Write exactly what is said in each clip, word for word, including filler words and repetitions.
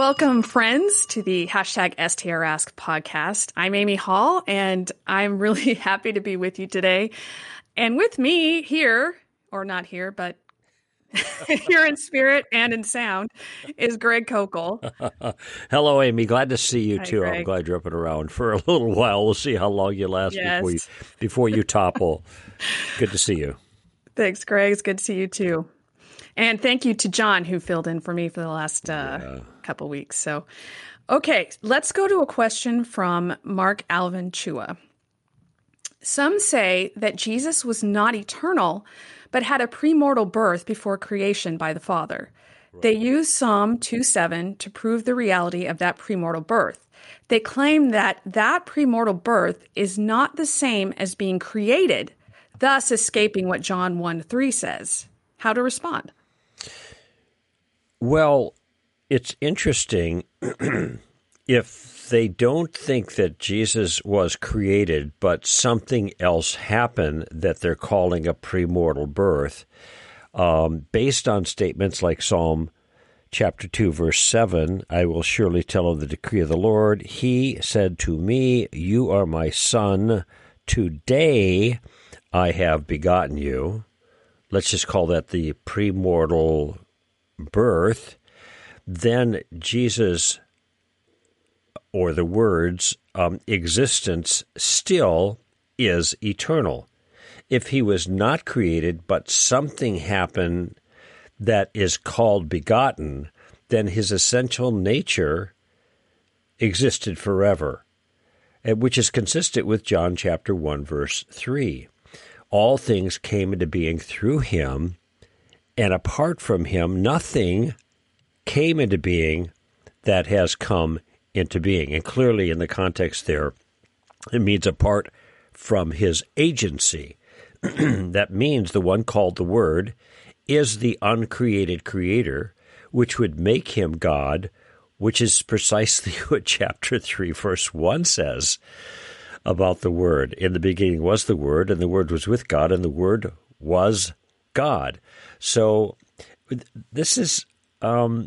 Welcome, friends, to the hashtag S T R Ask podcast. I'm Amy Hall, and I'm really happy to be with you today. And with me here, or not here, but here in spirit and in sound, is Greg Kokel. Hello, Amy. Glad to see you, Hi, too. Greg. I'm glad you're up and around for a little while. We'll see how long you last Yes. before you, before you topple. Good to see you. Thanks, Greg. It's good to see you, too. And thank you to John, who filled in for me for the last uh, yeah. couple weeks. So, okay, let's go to a question from Mark Alvin Chua. Some say that Jesus was not eternal, but had a premortal birth before creation by the Father. Right. They use Psalm two seven to prove the reality of that premortal birth. They claim that that premortal birth is not the same as being created, thus escaping what John one three says. How to respond? Well, it's interesting if they don't think that Jesus was created, but something else happened that they're calling a premortal birth, um, based on statements like Psalm chapter two, verse seven, I will surely tell of the decree of the Lord. He said to me, you are my son. Today I have begotten you. Let's just call that the premortal birth. Then Jesus, or the words, um, existence still is eternal. If he was not created, but something happened that is called begotten, then his essential nature existed forever, which is consistent with John chapter one, verse three. All things came into being through him, and apart from him, nothing came into being that has come into being. And clearly in the context there, it means apart from his agency. That means the one called the Word is the uncreated creator, which would make him God, which is precisely what chapter three, verse one says about the Word. In the beginning was the Word, and the Word was with God, and the Word was God. So this is, um,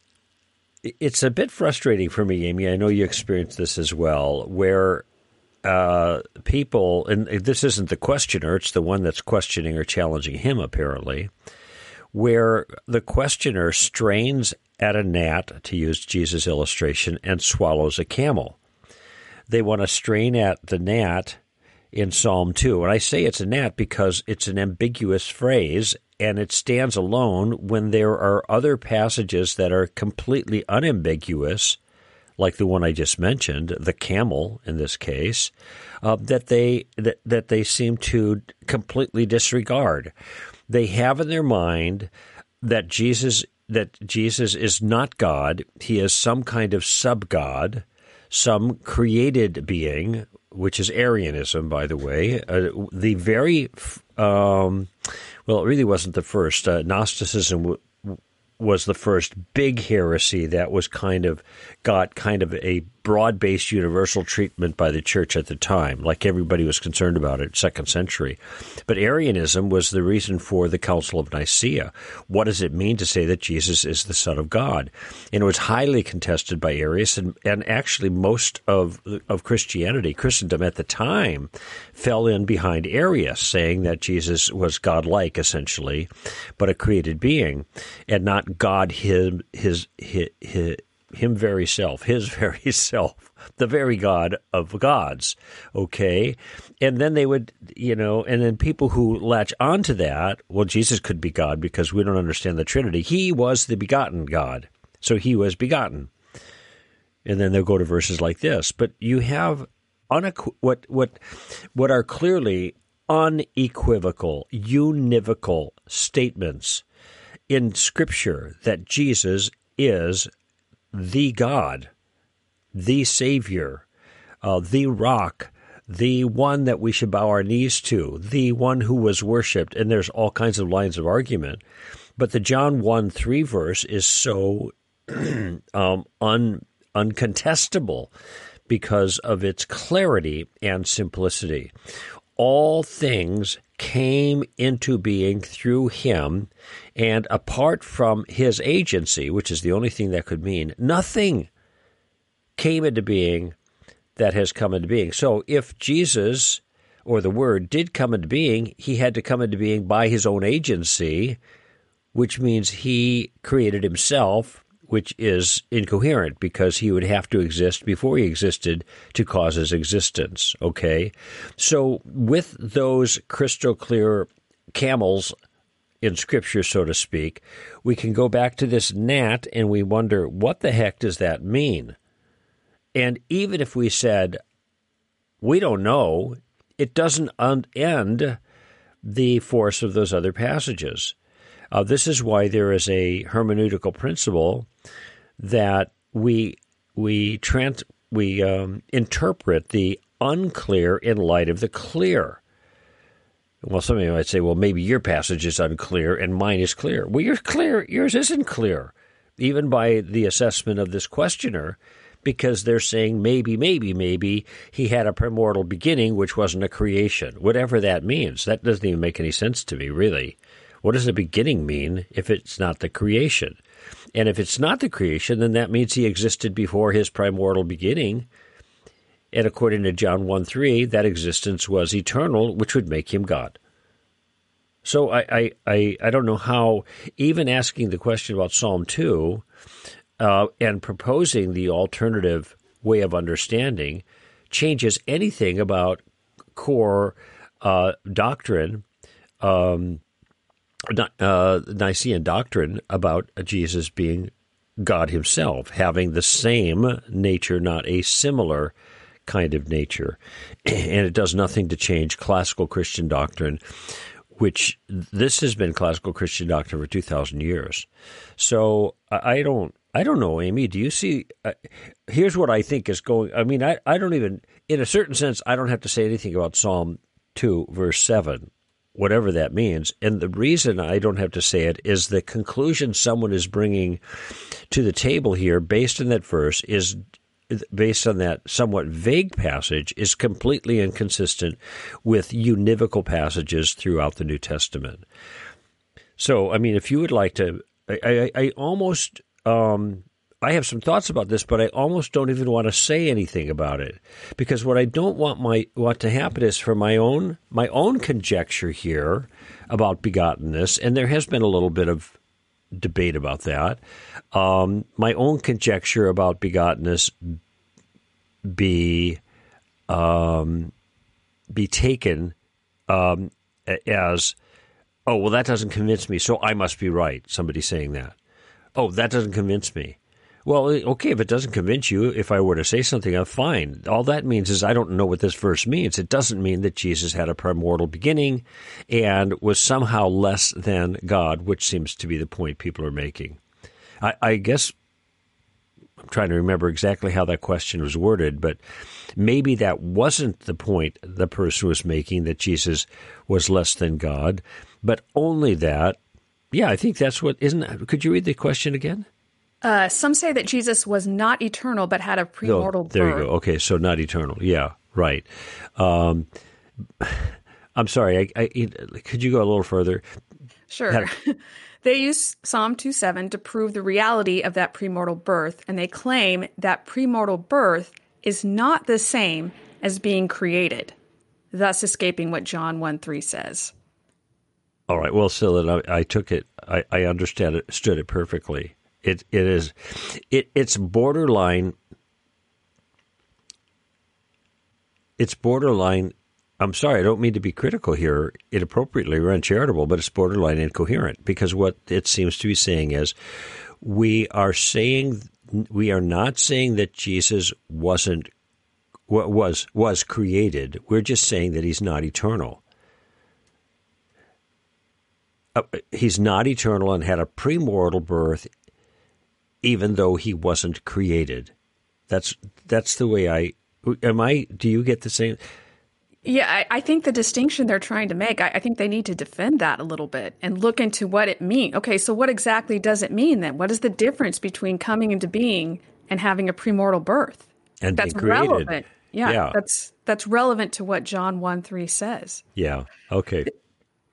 it's a bit frustrating for me, Amy. I know you experienced this as well, where uh, people, and this isn't the questioner, it's the one that's questioning or challenging him, apparently, where the questioner strains at a gnat, to use Jesus' illustration, and swallows a camel. They want to strain at the gnat in Psalm two. And I say it's a gnat because it's an ambiguous phrase, and it stands alone when there are other passages that are completely unambiguous, like the one I just mentioned, the camel in this case, uh, that they that, that they seem to completely disregard. They have in their mind that Jesus that Jesus is not God. He is some kind of sub-God, some created being, which is Arianism, by the way. Uh, the very, um, well, it really wasn't the first. Uh, Gnosticism w- was the first big heresy that was kind of got kind of a broad-based universal treatment by the church at the time, like everybody was concerned about it, second century. But Arianism was the reason for the Council of Nicaea. What does it mean to say that Jesus is the Son of God? And it was highly contested by Arius, and, and actually most of of Christianity, Christendom at the time, fell in behind Arius, saying that Jesus was God-like, essentially, but a created being, and not God, his his his, his him very self, his very self, the very God of gods, okay? And then they would, you know, and then people who latch onto that, well, Jesus could be God because we don't understand the Trinity. He was the begotten God, so he was begotten. And then they'll go to verses like this. But you have unequ- what what what are clearly unequivocal, univocal statements in Scripture that Jesus is the God, the Savior, uh, the Rock, the one that we should bow our knees to, the one who was worshipped, and there's all kinds of lines of argument. But the John one three verse is so um, un, uncontestable because of its clarity and simplicity. All things came into being through him, and apart from his agency, which is the only thing that could mean, nothing came into being that has come into being. So if Jesus, or the Word, did come into being, he had to come into being by his own agency, which means he created himself, which is incoherent because he would have to exist before he existed to cause his existence, okay? So with those crystal clear camels in Scripture, so to speak, we can go back to this gnat and we wonder, what the heck does that mean? And even if we said, we don't know, it doesn't end the force of those other passages. Uh, this is why there is a hermeneutical principle that we we trans, we um, interpret the unclear in light of the clear. Well, somebody might say, well, maybe your passage is unclear and mine is clear. Well, yours clear, yours isn't clear, even by the assessment of this questioner, because they're saying maybe, maybe, maybe he had a primordial beginning, which wasn't a creation. Whatever that means, that doesn't even make any sense to me, really. What does the beginning mean if it's not the creation? And if it's not the creation, then that means he existed before his primordial beginning. And according to John one three, that existence was eternal, which would make him God. So I, I, I, I don't know how, even asking the question about Psalm two uh, and proposing the alternative way of understanding changes anything about core uh, doctrine, um, uh, Nicene doctrine about Jesus being God himself, having the same nature, not a similar kind of nature. And it does nothing to change classical Christian doctrine, which this has been classical Christian doctrine for two thousand years. So I don't I don't know, Amy, do you see, uh, here's what I think is going, I mean, I, I don't even, in a certain sense, I don't have to say anything about Psalm two, verse seven, whatever that means. And the reason I don't have to say it is the conclusion someone is bringing to the table here based on that verse is based on that somewhat vague passage is completely inconsistent with univocal passages throughout the New Testament. So, I mean, if you would like to, I, I, I almost, um, I have some thoughts about this, but I almost don't even want to say anything about it, because what I don't want my want to happen is for my own my own conjecture here about begottenness, and there has been a little bit of debate about that. Um, my own conjecture about begottenness be um, be taken um, as, oh, well, that doesn't convince me, so I must be right. Somebody saying that. Oh, that doesn't convince me. Well, okay, if it doesn't convince you, if I were to say something, I'm fine. All that means is I don't know what this verse means. It doesn't mean that Jesus had a primordial beginning and was somehow less than God, which seems to be the point people are making. I, I guess I'm trying to remember exactly how that question was worded, but maybe that wasn't the point the person was making, that Jesus was less than God, but only that. Yeah, I think that's what, isn't that, could you read the question again? Uh, some say that Jesus was not eternal, but had a premortal oh, there birth. you go. Okay, so not eternal. Yeah, right. Um, I'm sorry. I, I, could you go a little further? Sure. Had, they use Psalm two seven to prove the reality of that premortal birth, and they claim that premortal birth is not the same as being created, thus escaping what John one three says. All right. Well, so that I, I took it, I, I understand it, stood it perfectly. It it is, it it's borderline. It's borderline. I'm sorry, I don't mean to be critical here, inappropriately or uncharitable, but it's borderline incoherent, because what it seems to be saying is, we are saying we are not saying that Jesus wasn't was was created. We're just saying that he's not eternal. Uh, he's not eternal and had a premortal birth, even though he wasn't created. That's that's the way I am. I do you get the same? Yeah, I, I think the distinction they're trying to make, I, I think they need to defend that a little bit and look into what it means. Okay, so what exactly does it mean then? What is the difference between coming into being and having a premortal birth? And that's being created. relevant. Yeah, yeah, that's that's relevant to what John one three says. Yeah. Okay.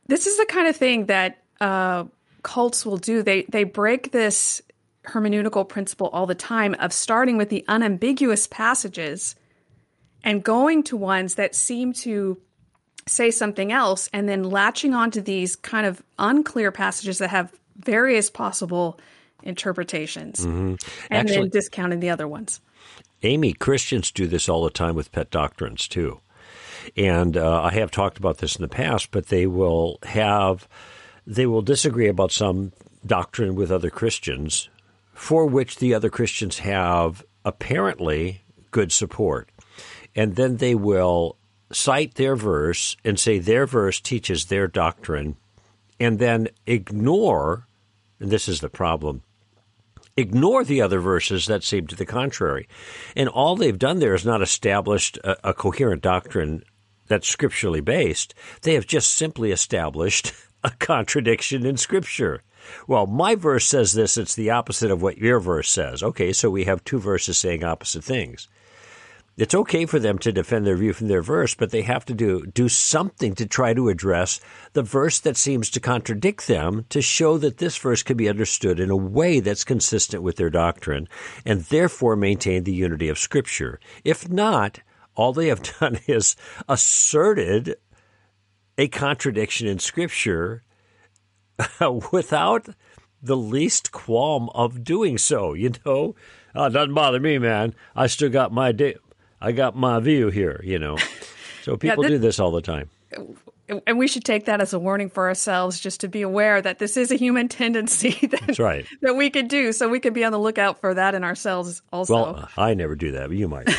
this is the kind of thing that uh, cults will do. They they break this hermeneutical principle all the time of starting with the unambiguous passages and going to ones that seem to say something else, and then latching onto these kind of unclear passages that have various possible interpretations, mm-hmm. and Actually, then discounting the other ones. Amy, Christians do this all the time with pet doctrines too. And uh, I have talked about this in the past, but they will have, they will disagree about some doctrine with other Christians for which the other Christians have apparently good support. And then they will cite their verse and say their verse teaches their doctrine, and then ignore, and this is the problem, ignore the other verses that seem to the contrary. And all they've done there is not established a, a coherent doctrine that's scripturally based. They have just simply established a contradiction in Scripture. Well, my verse says this, it's the opposite of what your verse says. Okay, so we have two verses saying opposite things. It's okay for them to defend their view from their verse, but they have to do do something to try to address the verse that seems to contradict them, to show that this verse can be understood in a way that's consistent with their doctrine, and therefore maintain the unity of Scripture. If not, all they have done is asserted a contradiction in Scripture without the least qualm of doing so. You know, oh, it doesn't bother me, man. I still got my day. I got my view here, you know. So people yeah, this, do this all the time. And we should take that as a warning for ourselves, just to be aware that this is a human tendency that, That's right. that we could do. So we could be on the lookout for that in ourselves also. Well, I never do that, but you might.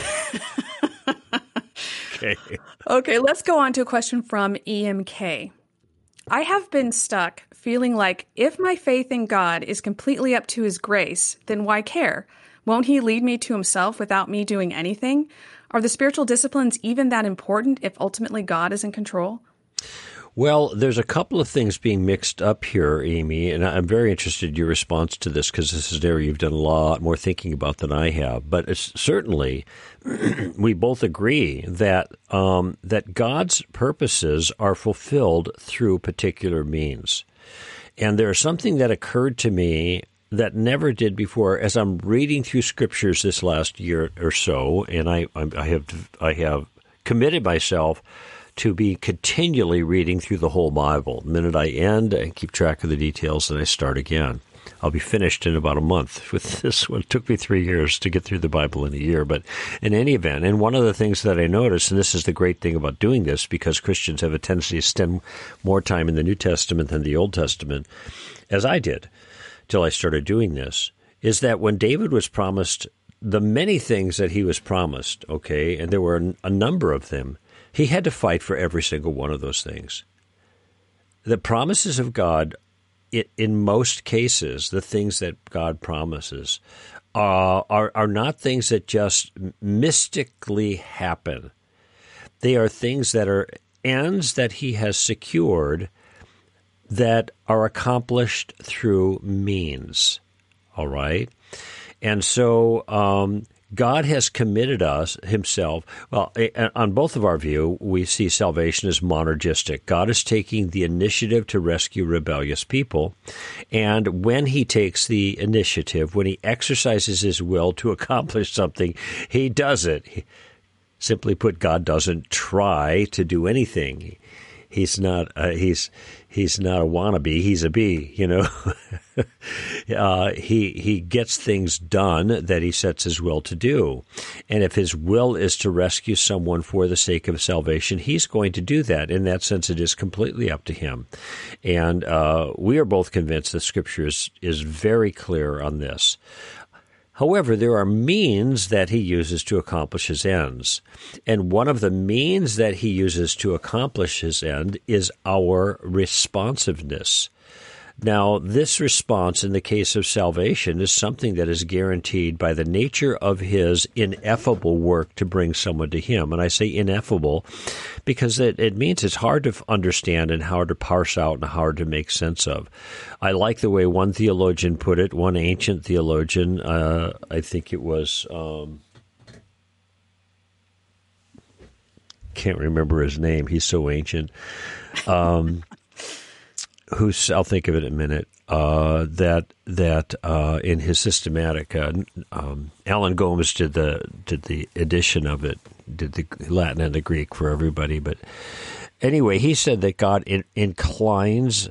Okay. Okay, let's go on to a question from E M K. I have been stuck feeling like if my faith in God is completely up to His grace, then why care? Won't He lead me to Himself without me doing anything? Are the spiritual disciplines even that important if ultimately God is in control? Well, there's a couple of things being mixed up here, Amy, and I'm very interested in your response to this, because this is an area you've done a lot more thinking about than I have. But it's certainly, we both agree that um, that God's purposes are fulfilled through particular means. And there's something that occurred to me that never did before as I'm reading through scriptures this last year or so, and I, I have I have committed myself to be continually reading through the whole Bible. The minute I end, I keep track of the details, and I start again. I'll be finished in about a month with this one. It took me three years to get through the Bible in a year, but in any event, and one of the things that I noticed, and this is the great thing about doing this, because Christians have a tendency to spend more time in the New Testament than the Old Testament, as I did, till I started doing this, is that when David was promised the many things that he was promised, okay, and there were a number of them, he had to fight for every single one of those things. The promises of God, it, in most cases, the things that God promises, uh, are, are not things that just mystically happen. They are things that are ends that He has secured that are accomplished through means, all right? And so um, God has committed us, Himself, well, on both of our view, we see salvation as monergistic. God is taking the initiative to rescue rebellious people, and when He takes the initiative, when He exercises His will to accomplish something, He does it. He, simply put, God doesn't try to do anything. He's not. Uh, he's he's not a wannabe. He's a bee. You know. uh, he he gets things done that He sets His will to do, and if His will is to rescue someone for the sake of salvation, He's going to do that. In that sense, it is completely up to Him, and uh, we are both convinced that Scripture is is very clear on this. However, there are means that He uses to accomplish His ends. And one of the means that He uses to accomplish His end is our responsiveness. Now, this response in the case of salvation is something that is guaranteed by the nature of His ineffable work to bring someone to Him. And I say ineffable because it, it means it's hard to understand and hard to parse out and hard to make sense of. I like the way one theologian put it, one ancient theologian, uh, I think it was, um, can't remember his name, he's so ancient. Um who's, I'll think of it in a minute, uh, that that uh, in his systematic, uh, um, Alan Gomes did the did the edition of it, did the Latin and the Greek for everybody. But anyway, he said that God in, inclines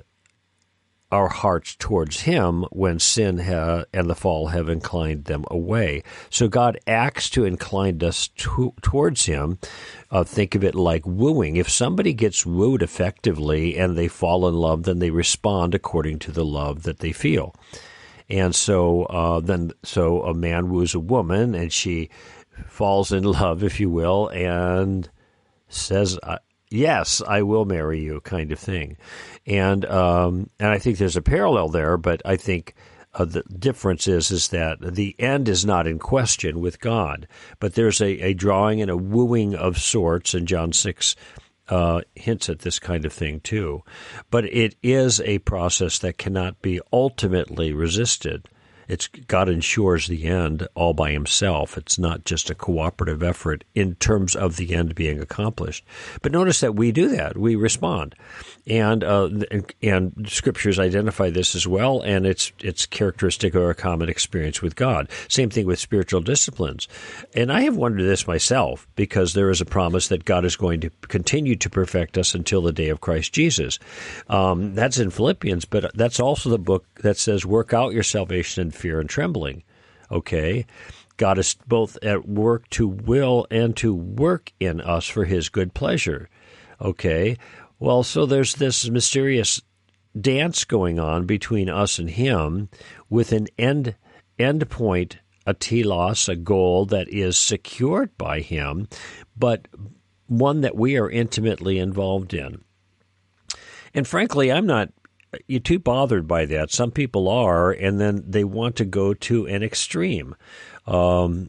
our hearts towards him when sin ha- and the fall have inclined them away. So God acts to incline us to- towards him. Uh, think of it like wooing. If somebody gets wooed effectively and they fall in love, then they respond according to the love that they feel. And so uh, then, so a man woos a woman and she falls in love, if you will, and says, yes, I will marry you, kind of thing. And um, and I think there's a parallel there, but I think uh, the difference is is that the end is not in question with God, but there's a, a drawing and a wooing of sorts, and John six uh, hints at this kind of thing too. But it is a process that cannot be ultimately resisted. It's God ensures the end all by himself. It's not just a cooperative effort in terms of the end being accomplished. But notice that we do that. We respond. And uh, and, and scriptures identify this as well, and it's it's characteristic of our common experience with God. Same thing with spiritual disciplines. And I have wondered this myself, because there is a promise that God is going to continue to perfect us until the day of Christ Jesus. Um, that's in Philippians, but that's also the book that says, work out your salvation in fear and trembling. Okay? God is both at work to will and to work in us for his good pleasure. Okay? Well, so there's this mysterious dance going on between us and him with an end end point, a telos, a goal that is secured by him, but one that we are intimately involved in. And frankly, I'm not you're too bothered by that. Some people are, and then they want to go to an extreme. Um,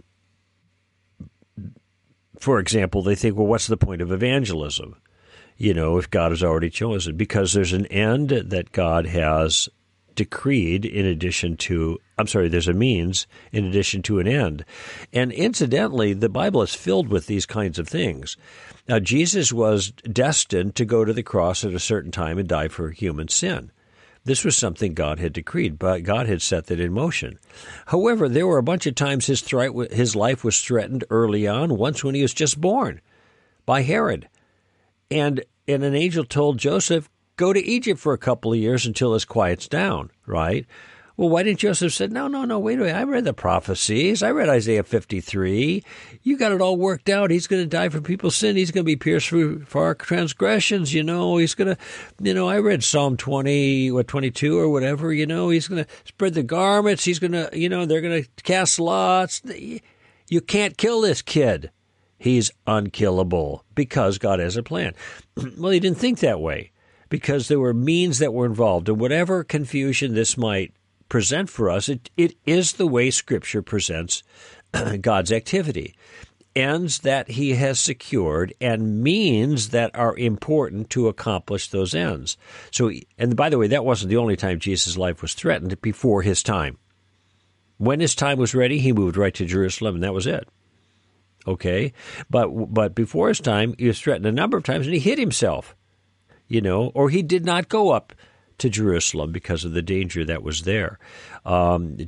for example, they think, well, what's the point of evangelism? You know, if God has already chosen, because there's an end that God has decreed in addition to, I'm sorry, there's a means in addition to an end. And incidentally, the Bible is filled with these kinds of things. Now, Jesus was destined to go to the cross at a certain time and die for human sin. This was something God had decreed, but God had set that in motion. However, there were a bunch of times his, thri- his life was threatened early on, once when he was just born, by Herod. And, and an angel told Joseph, go to Egypt for a couple of years until this quiets down, right? Well, why didn't Joseph say, no, no, no, wait a minute, I read the prophecies, I read Isaiah fifty-three, you got it all worked out, he's going to die for people's sin, he's going to be pierced for, for our transgressions, you know, he's going to, you know, I read Psalm twenty, what, twenty-two or whatever, you know, he's going to spread the garments, he's going to, you know, they're going to cast lots, you can't kill this kid. He's unkillable because God has a plan. Well, he didn't think that way because there were means that were involved. And whatever confusion this might present for us, it, it is the way Scripture presents God's activity. Ends that he has secured and means that are important to accomplish those ends. So, and by the way, that wasn't the only time Jesus' life was threatened before his time. When his time was ready, he moved right to Jerusalem, and that was it. Okay, but but before his time, he was threatened a number of times, and he hid himself, you know, or he did not go up to Jerusalem because of the danger that was there. Um,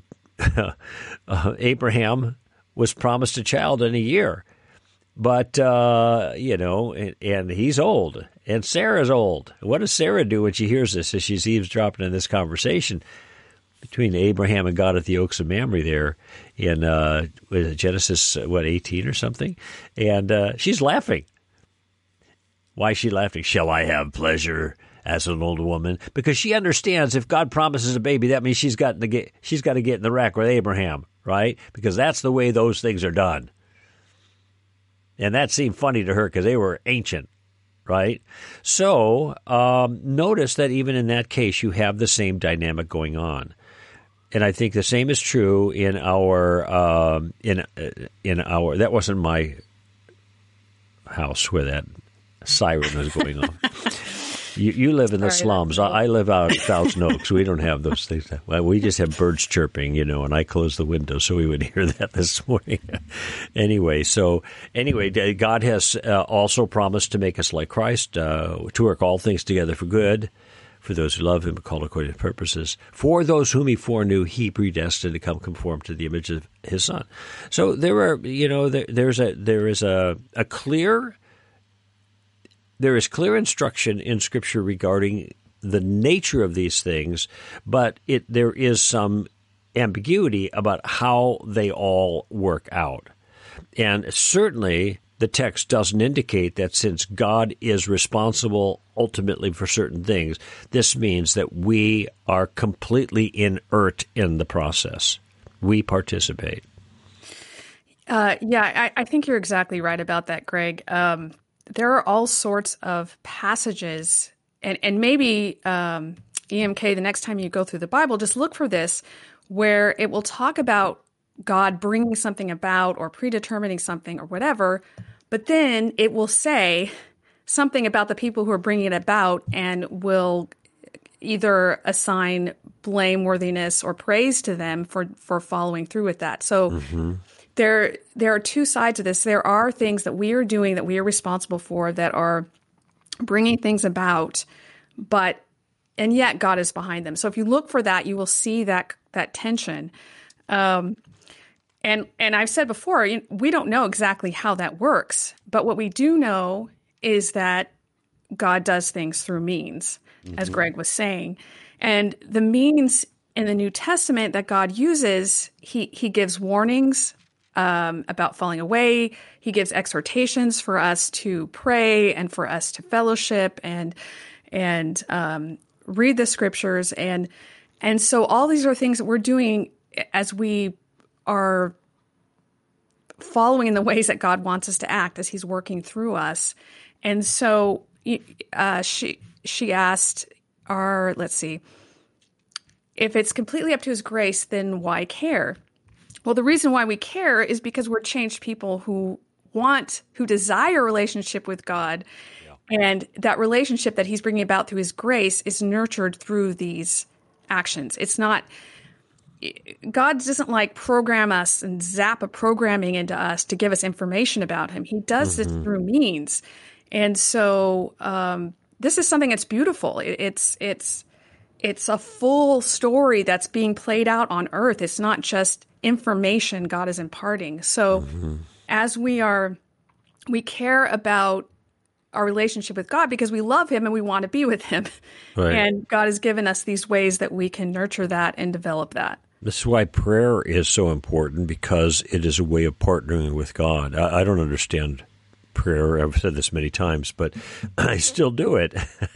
uh, Abraham was promised a child in a year, but, uh, you know, and, and he's old, and Sarah's old. What does Sarah do when she hears this, as she's eavesdropping in this conversation between Abraham and God at the Oaks of Mamre there in uh, Genesis, what, eighteen or something? And uh, she's laughing. Why is she laughing? Shall I have pleasure as an old woman? Because she understands if God promises a baby, that means she's got to get, she's got to get in the rack with Abraham, right? Because that's the way those things are done. And that seemed funny to her because they were ancient, right? So um, notice that even in that case, you have the same dynamic going on. And I think the same is true in our um, in in our. That wasn't my house where that siren was going on. You, you live in the Sorry, slums. I, I live out at Thousand Oaks. We don't have those things. Well, we just have birds chirping, you know. And I closed the window so we would hear that this morning. anyway, so anyway, God has uh, also promised to make us like Christ, uh, to work all things together for good. For those who love him, called according to purposes. For those whom he foreknew, he predestined to come conform to the image of his Son. So there are, you know, there, there's a there is a, a clear there is clear instruction in Scripture regarding the nature of these things, but it there is some ambiguity about how they all work out. And certainly the text doesn't indicate that since God is responsible ultimately for certain things, this means that we are completely inert in the process. We participate. Uh, yeah, I, I think you're exactly right about that, Greg. Um, there are all sorts of passages, and, and maybe um, E M K, the next time you go through the Bible, just look for this, where it will talk about God bringing something about or predetermining something or whatever, but then it will say something about the people who are bringing it about and will either assign blameworthiness or praise to them for, for following through with that. So mm-hmm. there there are two sides of this. There are things that we are doing that we are responsible for that are bringing things about, but and yet God is behind them. So if you look for that, you will see that that tension. Um, And and I've said before, we don't know exactly how that works, but what we do know is that God does things through means, mm-hmm. as Greg was saying. And the means in the New Testament that God uses, he, he gives warnings um, about falling away. He gives exhortations for us to pray and for us to fellowship and and um, read the scriptures. And, and so all these are things that we're doing as we are following in the ways that God wants us to act as he's working through us. And so uh, she she asked, "Are let's see, if it's completely up to his grace, then why care?" Well, the reason why we care is because we're changed people who want, who desire a relationship with God. Yeah. And that relationship that he's bringing about through his grace is nurtured through these actions. It's not... God doesn't like program us and zap a programming into us to give us information about him. He does mm-hmm. this through means. And so um, this is something that's beautiful. It, it's it's it's a full story that's being played out on earth. It's not just information God is imparting. So mm-hmm. as we are, we care about our relationship with God because we love him and we want to be with him. Right. And God has given us these ways that we can nurture that and develop that. This is why prayer is so important, because it is a way of partnering with God. I, I don't understand prayer. I've said this many times, but I still do it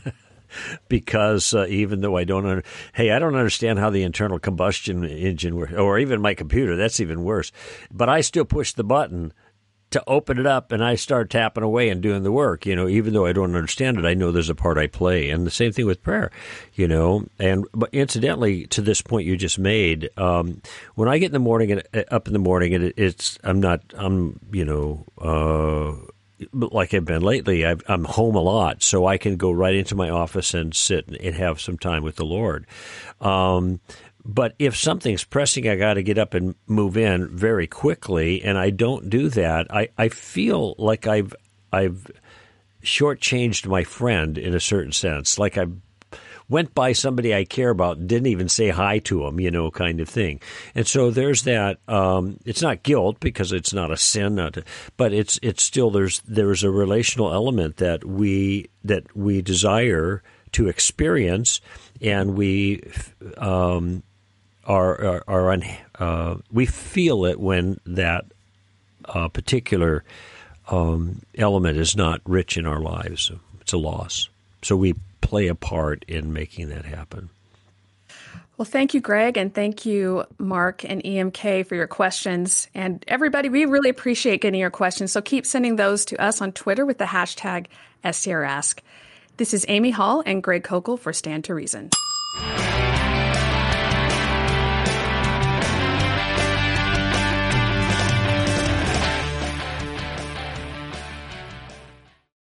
because uh, even though I don't, under, hey, I don't understand how the internal combustion engine works, or even my computer. That's even worse. But I still push the button to open it up, and I start tapping away and doing the work, you know, even though I don't understand it, I know there's a part I play. And the same thing with prayer, you know. And but incidentally, to this point you just made, um, when I get in the morning, and up in the morning, and it, it's, I'm not, I'm, you know, uh, like I've been lately, I've, I'm home a lot, so I can go right into my office and sit and have some time with the Lord. Um, But if something's pressing, I got to get up and move in very quickly, and I don't do that, I, I feel like I've I've shortchanged my friend in a certain sense. Like I went by somebody I care about and didn't even say hi to them, you know, kind of thing. And so there's that. Um, it's not guilt because it's not a sin, not a, but it's it's still there's there's a relational element that we that we desire to experience, and we. Um, Are are, are un, uh, we feel it when that uh, particular um, element is not rich in our lives. It's a loss. So we play a part in making that happen. Well, thank you, Greg, and thank you, Mark and E M K, for your questions. And everybody, we really appreciate getting your questions. So keep sending those to us on Twitter with the hashtag S T R Ask. This is Amy Hall and Greg Kokel for Stand to Reason.